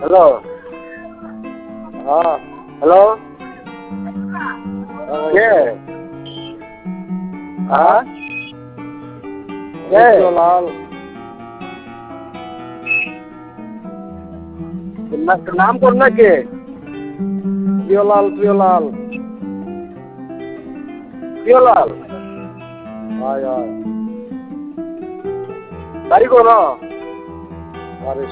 hello হ্যাঁ hello কে হ্যাঁ কে লাল নাম কোন না কে প্রিয়লাল প্রিয়লাল প্রিয়লাল হয় হয় বাড়ি কোন